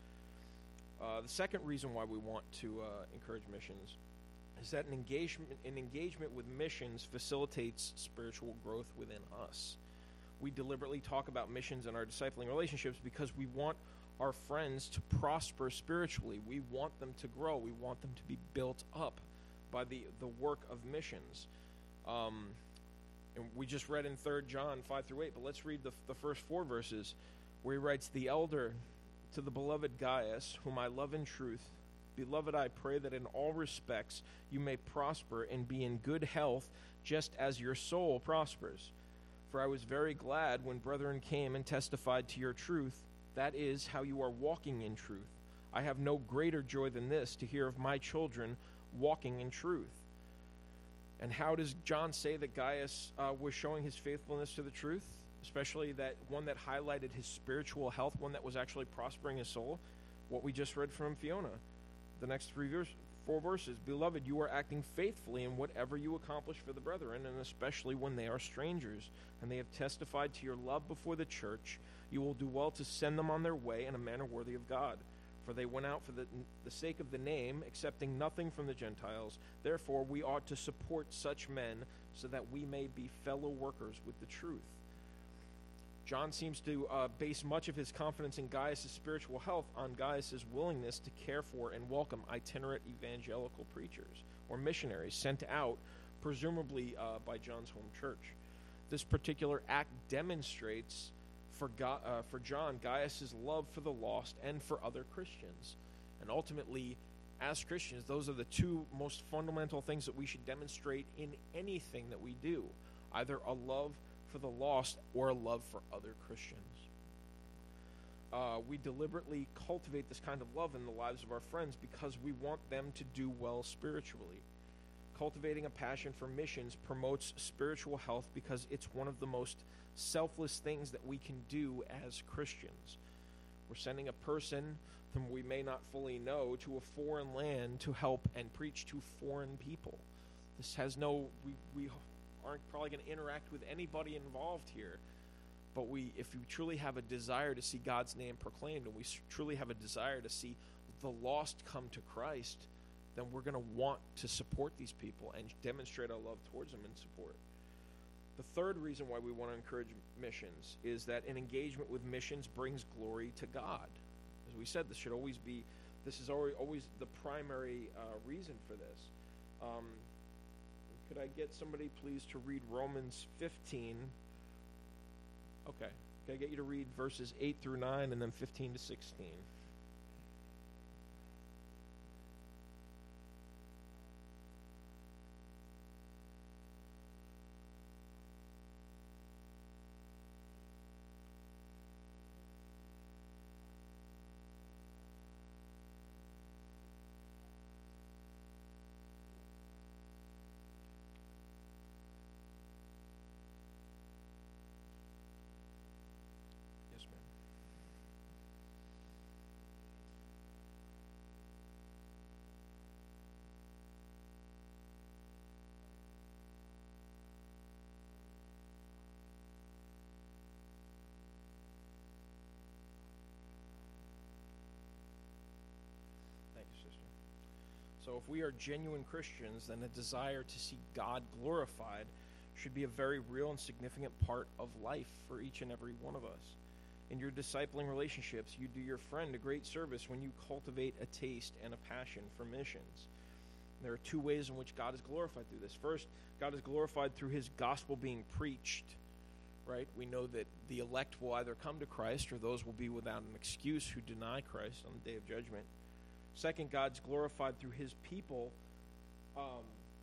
Uh, the second reason why we want to uh, encourage missions is that an engagement, an engagement with missions facilitates spiritual growth within us. We deliberately talk about missions in our discipling relationships because we want our friends to prosper spiritually. We want them to grow. We want them to be built up by the, the work of missions. Um, and we just read in Third John five through eight, but let's read the, the first four verses where he writes, "The elder to the beloved Gaius, whom I love in truth, beloved, I pray that in all respects you may prosper and be in good health, just as your soul prospers. For I was very glad when brethren came and testified to your truth, that is, how you are walking in truth. I have no greater joy than this, to hear of my children walking in truth." And how does John say that Gaius uh, was showing his faithfulness to the truth? Especially that one that highlighted his spiritual health, one that was actually prospering his soul? What we just read from Fiona. The next three verse, four verses. "Beloved, you are acting faithfully in whatever you accomplish for the brethren, and especially when they are strangers, and they have testified to your love before the church. You will do well to send them on their way in a manner worthy of God. For they went out for the, the sake of the name, accepting nothing from the Gentiles. Therefore, we ought to support such men so that we may be fellow workers with the truth." John seems to uh, base much of his confidence in Gaius' spiritual health on Gaius' willingness to care for and welcome itinerant evangelical preachers or missionaries sent out, presumably uh, by John's home church. This particular act demonstrates for, God, uh, for John Gaius' love for the lost and for other Christians. And ultimately, as Christians, those are the two most fundamental things that we should demonstrate in anything that we do, either a love for the lost or a love for other Christians. Uh, we deliberately cultivate this kind of love in the lives of our friends because we want them to do well spiritually. Cultivating a passion for missions promotes spiritual health because it's one of the most selfless things that we can do as Christians. We're sending a person whom we may not fully know to a foreign land to help and preach to foreign people. This has no, we, we aren't probably going to interact with anybody involved here, but we, if we truly have a desire to see God's name proclaimed, and we truly have a desire to see the lost come to Christ, then we're going to want to support these people and demonstrate our love towards them in support. The third reason why we want to encourage missions is that an engagement with missions brings glory to God. As we said, this should always be, this is always, always the primary uh, reason for this. Um, could I get somebody please to read Romans fifteen? Okay. Can I get you to read verses eight through nine and then fifteen to sixteen? So if we are genuine Christians, then a desire to see God glorified should be a very real and significant part of life for each and every one of us. In your discipling relationships, you do your friend a great service when you cultivate a taste and a passion for missions. There are two ways in which God is glorified through this. First, God is glorified through his gospel being preached, right? We know that the elect will either come to Christ or those will be without an excuse who deny Christ on the day of judgment. Second, God's glorified through his people. Um,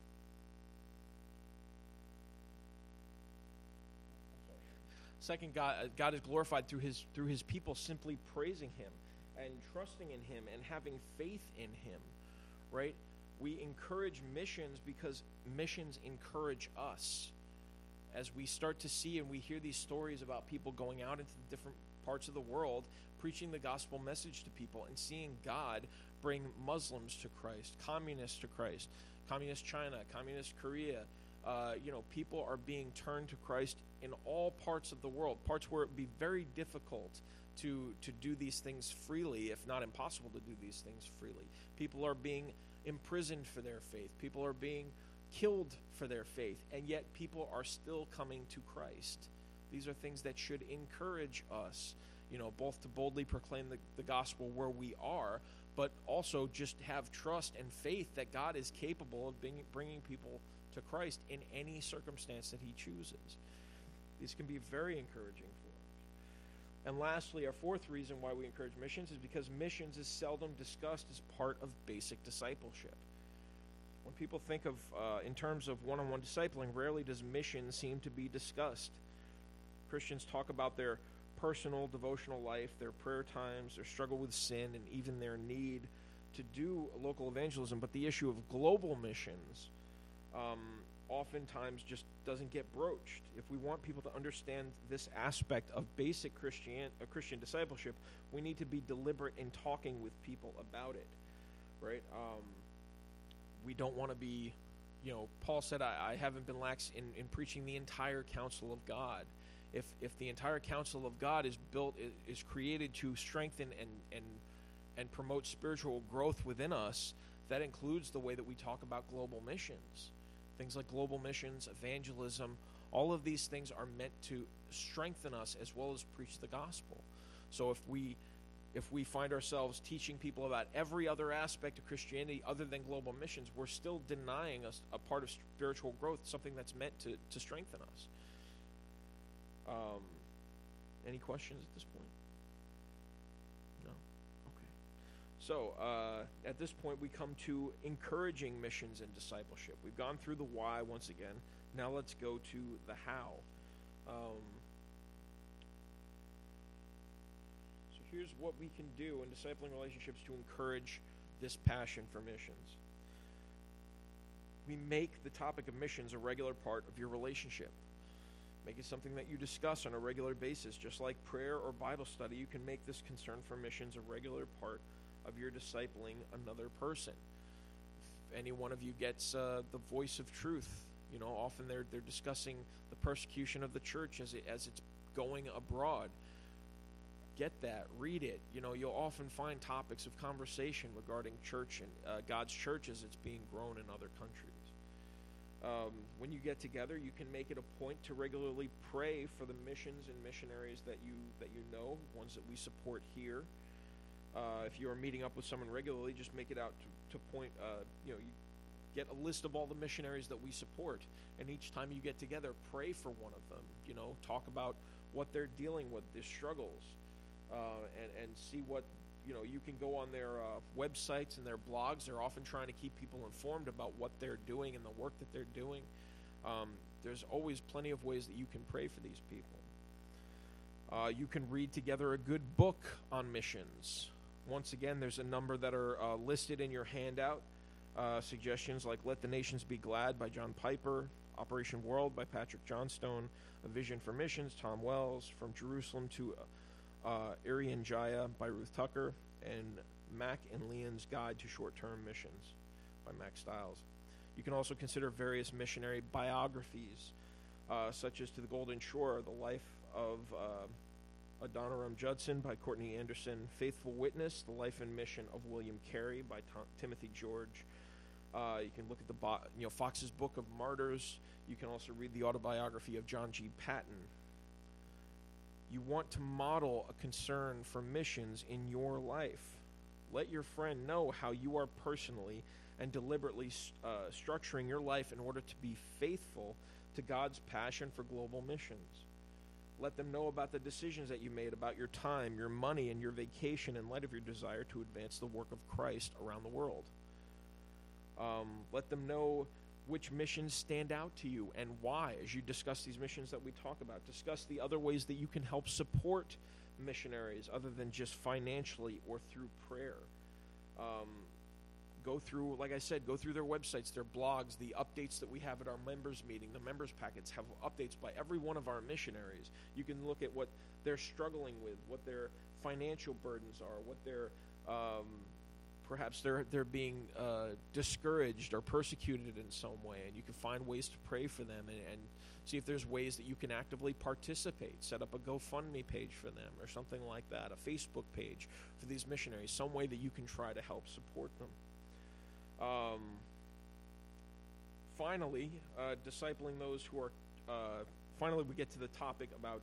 Second, God, God is glorified through his through his people simply praising him and trusting in him and having faith in him, right? We encourage missions because missions encourage us. As we start to see and we hear these stories about people going out into the different parts of the world, preaching the gospel message to people and seeing God bring Muslims to Christ, communists to Christ, communist China, communist Korea. Uh, you know, people are being turned to Christ in all parts of the world, parts where it would be very difficult to, to do these things freely, if not impossible to do these things freely. People are being imprisoned for their faith. People are being killed for their faith, and yet people are still coming to Christ. These are things that should encourage us, you know, both to boldly proclaim the, the gospel where we are, but also just have trust and faith that God is capable of being, bringing people to Christ in any circumstance that he chooses. These can be very encouraging for us. And lastly, our fourth reason why we encourage missions is because missions is seldom discussed as part of basic discipleship. When people think of, uh, in terms of one-on-one discipling, rarely does mission seem to be discussed. Christians talk about their personal devotional life, their prayer times, their struggle with sin, and even their need to do local evangelism. But the issue of global missions um, oftentimes just doesn't get broached. If we want people to understand this aspect of basic Christian, uh, Christian discipleship, we need to be deliberate in talking with people about it, right? Um, we don't want to be, you know, Paul said, I, I haven't been lax in, in preaching the entire counsel of God. If if the entire counsel of God is built, is created to strengthen and, and, and promote spiritual growth within us, that includes the way that we talk about global missions. Things like global missions, evangelism, all of these things are meant to strengthen us as well as preach the gospel. So if we if we find ourselves teaching people about every other aspect of Christianity other than global missions, we're still denying us a part of spiritual growth, something that's meant to, to strengthen us. Um, any questions at this point? No? Okay. So, uh, at this point, we come to encouraging missions and discipleship. We've gone through the why once again. Now let's go to the how. Um, so here's what we can do in discipling relationships to encourage this passion for missions. We make the topic of missions a regular part of your relationship. Make it something that you discuss on a regular basis. Just like prayer or Bible study, you can make this concern for missions a regular part of your discipling another person. If any one of you gets uh, the Voice of Truth, you know, often they're they're discussing the persecution of the church as it as it's going abroad. Get that, read it. You know, you'll often find topics of conversation regarding church and uh, God's church as it's being grown in other countries. Um, when you get together, you can make it a point to regularly pray for the missions and missionaries that you that you know, ones that we support here. Uh, if you are meeting up with someone regularly, just make it out to, to point, uh, you know, you get a list of all the missionaries that we support. And each time you get together, pray for one of them. You know, talk about what they're dealing with, their struggles, uh, and, and see what, you know, you can go on their uh, websites and their blogs. They're often trying to keep people informed about what they're doing and the work that they're doing. Um, there's always plenty of ways that you can pray for these people. Uh, you can read together a good book on missions. Once again, there's a number that are uh, listed in your handout. Uh, suggestions like Let the Nations Be Glad by John Piper, Operation World by Patrick Johnstone, A Vision for Missions, Tom Wells, From Jerusalem to uh, Irian Jaya by Ruth Tucker, and Mac and Leon's Guide to Short-Term Missions by Mac Stiles. You can also consider various missionary biographies, uh, such as To the Golden Shore, The Life of uh, Adoniram Judson by Courtney Anderson, Faithful Witness, The Life and Mission of William Carey by Tom, Timothy George. Uh, you can look at the bo- you know Fox's Book of Martyrs. You can also read the autobiography of John G. Patton. You want to model a concern for missions in your life. Let your friend know how you are personally and deliberately uh, structuring your life in order to be faithful to God's passion for global missions. Let them know about the decisions that you made, about your time, your money, and your vacation in light of your desire to advance the work of Christ around the world. Um, let them know which missions stand out to you and why as you discuss these missions that we talk about. Discuss the other ways that you can help support missionaries other than just financially or through prayer. Um, go through, like I said, go through their websites, their blogs, the updates that we have at our members meeting. The members packets have updates by every one of our missionaries. You can look at what they're struggling with, what their financial burdens are, what their um, perhaps they're they're being uh, discouraged or persecuted in some way, and you can find ways to pray for them and, and see if there's ways that you can actively participate. Set up a GoFundMe page for them or something like that, a Facebook page for these missionaries, some way that you can try to help support them. Um, finally, uh, discipling those who are, uh, finally we get to the topic about,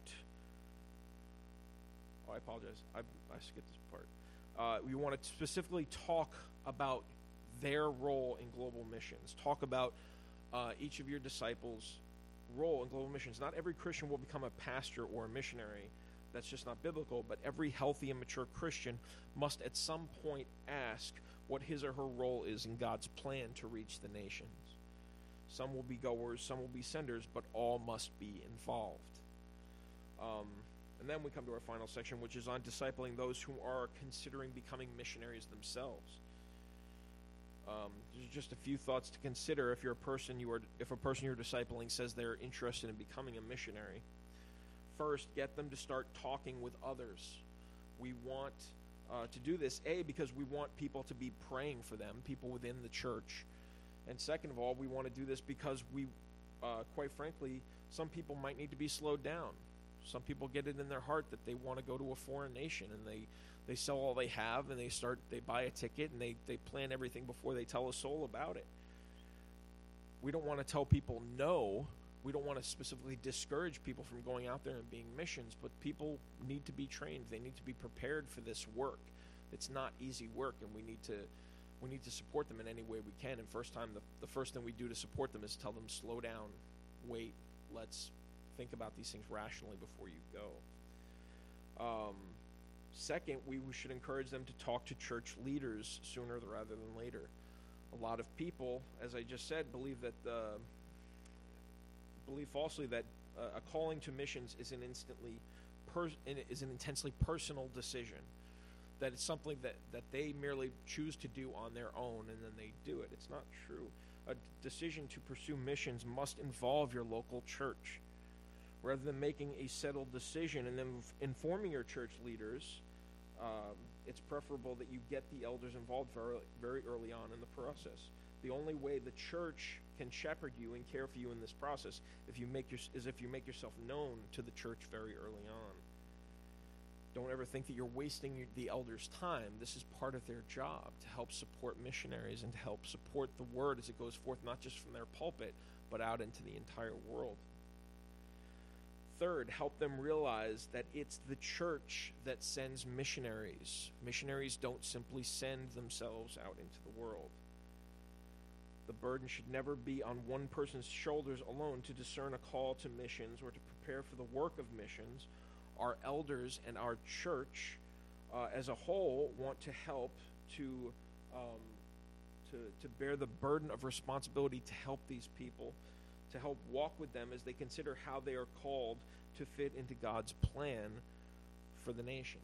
oh, I apologize, I, I skipped this part. Uh, we want to specifically talk about their role in global missions. Talk about uh, each of your disciples' role in global missions. Not every Christian will become a pastor or a missionary. That's just not biblical, but every healthy and mature Christian must at some point ask what his or her role is in God's plan to reach the nations. Some will be goers, some will be senders, but all must be involved. Um, and then we come to our final section, which is on discipling those who are considering becoming missionaries themselves. Um, there's just a few thoughts to consider if you're a person you are, if a person you're discipling says they're interested in becoming a missionary. First, get them to start talking with others. We want uh, to do this, A, because we want people to be praying for them, people within the church. And second of all, we want to do this because we, uh, quite frankly, some people might need to be slowed down. Some people get it in their heart that they want to go to a foreign nation, and they, they sell all they have, and they start they buy a ticket, and they, they plan everything before they tell a soul about it. We don't want to tell people no. We don't want to specifically discourage people from going out there and being missions, but people need to be trained. They need to be prepared for this work. It's not easy work, and we need to we need to support them in any way we can. And first time, the, the first thing we do to support them is tell them, slow down, wait, let's think about these things rationally before you go. Um, second, we, we should encourage them to talk to church leaders sooner rather than later. A lot of people, as I just said, believe that uh, believe falsely that uh, a calling to missions is an instantly per- is an intensely personal decision. That it's something that, that they merely choose to do on their own and then they do it. It's not true. A decision to pursue missions must involve your local church. Rather than making a settled decision and then informing your church leaders, um, it's preferable that you get the elders involved very, very early on in the process. The only way the church can shepherd you and care for you in this process if you make your, is if you make yourself known to the church very early on. Don't ever think that you're wasting your, the elders' time. This is part of their job, to help support missionaries and to help support the word as it goes forth, not just from their pulpit, but out into the entire world. Third, help them realize that it's the church that sends missionaries. Missionaries don't simply send themselves out into the world. The burden should never be on one person's shoulders alone to discern a call to missions or to prepare for the work of missions. Our elders and our church uh, as a whole want to help to, um, to, to bear the burden of responsibility to help these people, to help walk with them as they consider how they are called to fit into God's plan for the nations.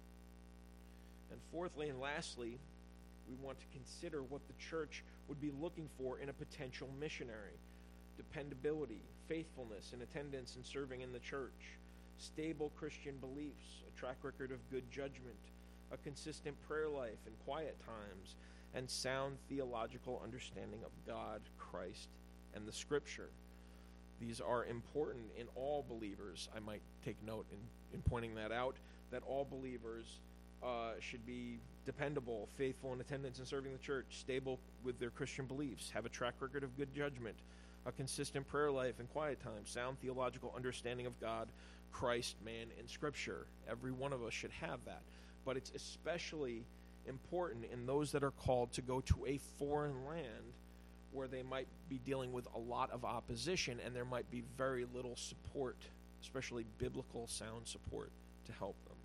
And fourthly and lastly, we want to consider what the church would be looking for in a potential missionary. Dependability, faithfulness, and attendance in serving in the church, stable Christian beliefs, a track record of good judgment, a consistent prayer life and quiet times, and sound theological understanding of God, Christ, and the Scripture. These are important in all believers. I might take note in, in pointing that out, that all believers uh, should be dependable, faithful in attendance and serving the church, stable with their Christian beliefs, have a track record of good judgment, a consistent prayer life and quiet time, sound theological understanding of God, Christ, man, and Scripture. Every one of us should have that. But it's especially important in those that are called to go to a foreign land where they might be dealing with a lot of opposition and there might be very little support especially biblical sound support to help them.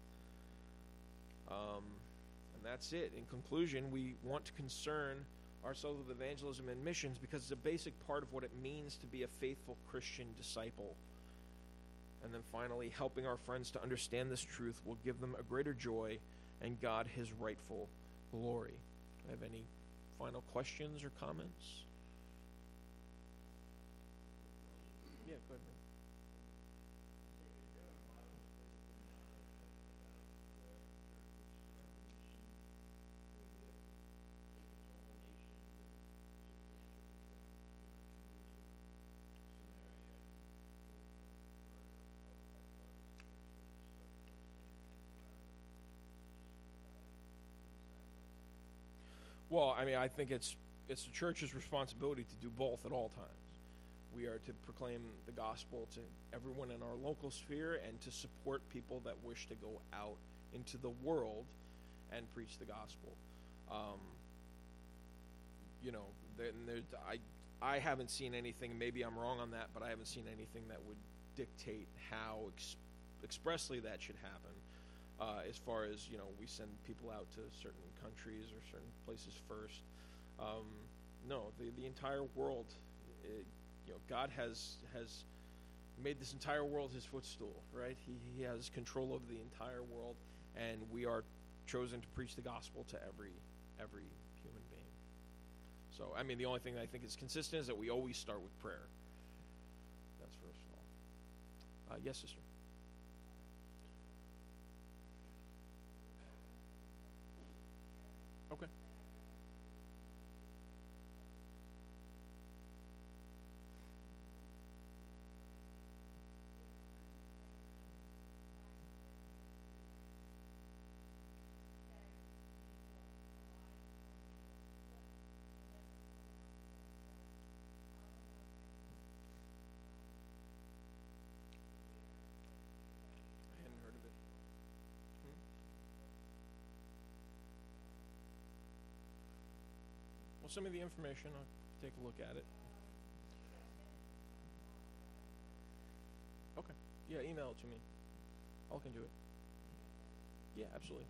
Um, and that's it. In conclusion, we want to concern ourselves with evangelism and missions because it's a basic part of what it means to be a faithful Christian disciple. And then finally, helping our friends to understand this truth will give them a greater joy and God his rightful glory. Do I have any final questions or comments? Yeah, go ahead, man. Well, I mean, I think it's it's the church's responsibility to do both at all times. We are to proclaim the gospel to everyone in our local sphere and to support people that wish to go out into the world and preach the gospel. Um, you know, there, there, I I haven't seen anything. Maybe I'm wrong on that, but I haven't seen anything that would dictate how ex- expressly that should happen. Uh, as far as, you know, we send people out to certain countries or certain places first. Um, no, the the entire world, it, you know, God has has made this entire world his footstool, right? He he has control over the entire world, and we are chosen to preach the gospel to every every human being. So, I mean, the only thing that I think is consistent is that we always start with prayer. That's first of all. Uh, yes, sister. Okay. I hadn't heard of it. Hmm? Well, send me the information. I'll take a look at it. Okay. Yeah, email it to me. I can do it. Yeah, absolutely.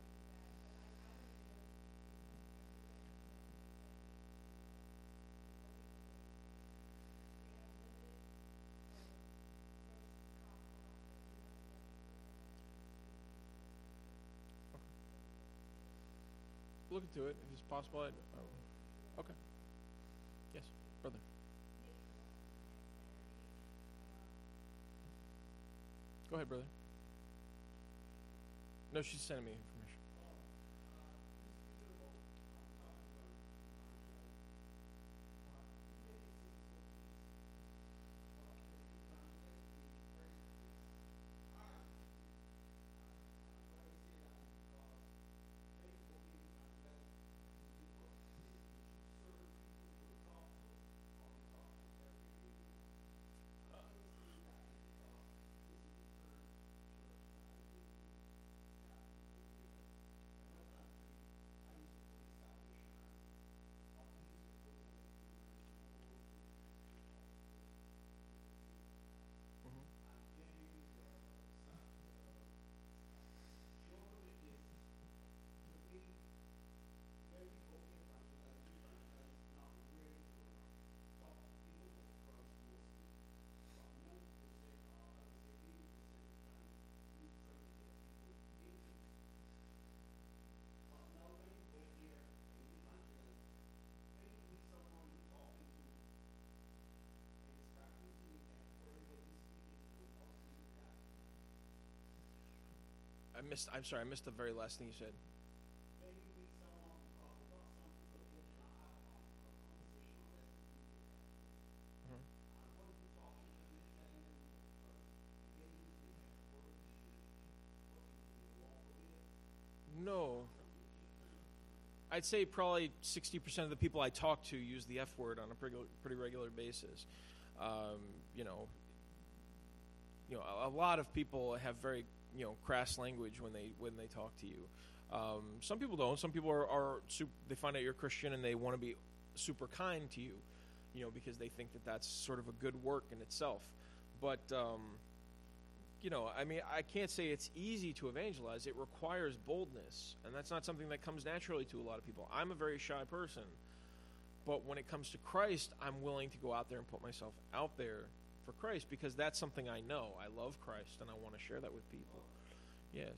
Look into it if it's possible. I, oh, okay. Yes, brother. Go ahead, brother. No, she's sending me information. I missed. I'm sorry. I missed the very last thing you said. Mhm. No, I'd say probably sixty percent of the people I talk to use the F word on a pretty pretty regular basis. Um, you know, you know, a, a lot of people have very, you know, crass language when they when they talk to you. Um, some people don't. Some people are, are super, they find out you're Christian and they want to be super kind to you, you know, because they think that that's sort of a good work in itself. But um, you know, I mean, I can't say it's easy to evangelize. It requires boldness, and that's not something that comes naturally to a lot of people. I'm a very shy person, but when it comes to Christ, I'm willing to go out there and put myself out there for Christ, because that's something I know. I love Christ, and I want to share that with people. Yes.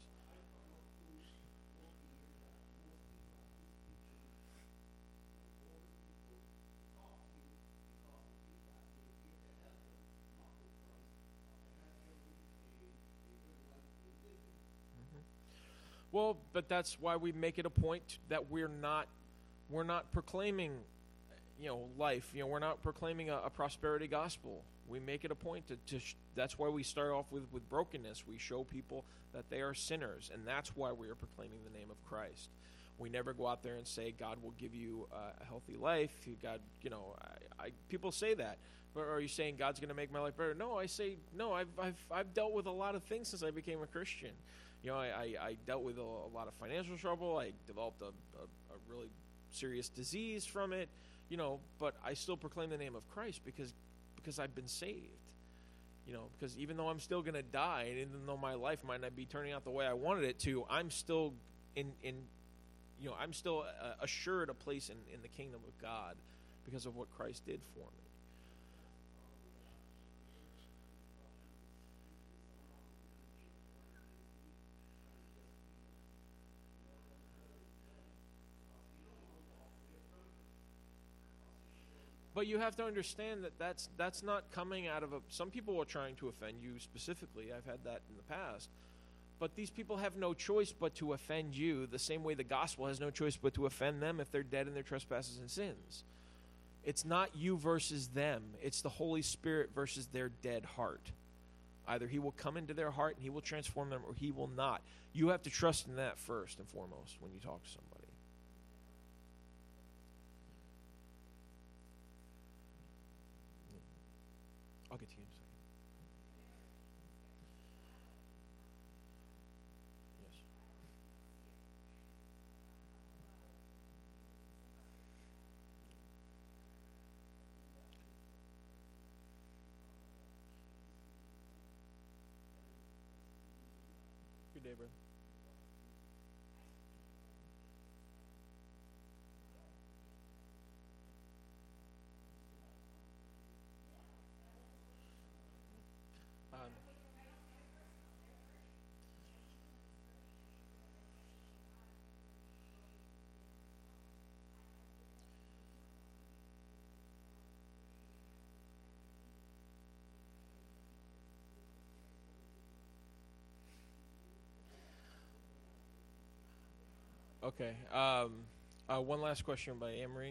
Well, but that's why we make it a point that we're not we're not proclaiming, you know, life. You know, we're not proclaiming a, a prosperity gospel. We make it a point to, to sh- that's why we start off with, with brokenness. We show people that they are sinners, and that's why we are proclaiming the name of Christ. We never go out there and say God will give you uh, a healthy life. God, you know, I, I, people say that. But are you saying God's going to make my life better? No, I say no. I've I've I've dealt with a lot of things since I became a Christian. You know, I, I, I dealt with a, a lot of financial trouble. I developed a, a, a really serious disease from it. You know, but I still proclaim the name of Christ because because I've been saved. You know, because even though I'm still going to die, and even though my life might not be turning out the way I wanted it to, I'm still in in you know I'm still uh, assured a place in, in the kingdom of God because of what Christ did for me. But you have to understand that that's that's not coming out of a. Some people are trying to offend you specifically. I've had that in the past. But these people have no choice but to offend you the same way the gospel has no choice but to offend them if they're dead in their trespasses and sins. It's not you versus them. It's the Holy Spirit versus their dead heart. Either he will come into their heart and he will transform them, or he will not. You have to trust in that first and foremost when you talk to somebody. I'll get to you in a second. Yes. Good day, brother. Um, okay. Um, uh, one last question by Amory.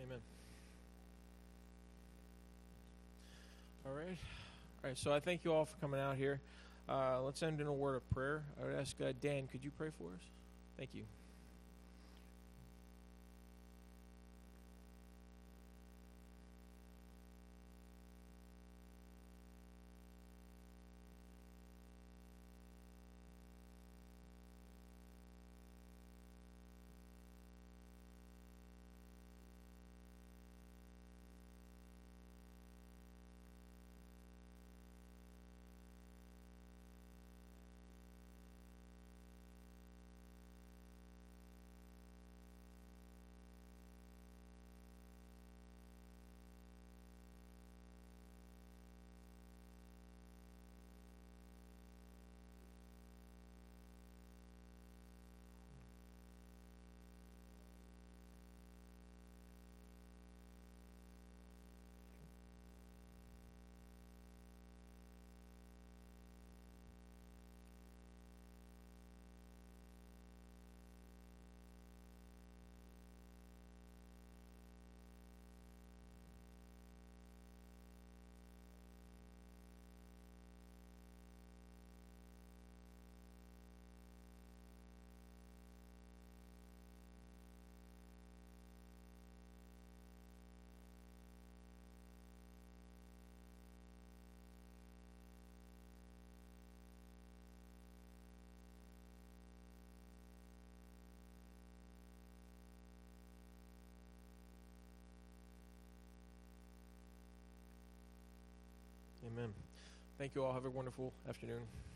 Amen. All right. All right, so I thank you all for coming out here. Uh, let's end in a word of prayer. I would ask uh, Dan, could you pray for us? Thank you. Amen. Thank you all. Have a wonderful afternoon.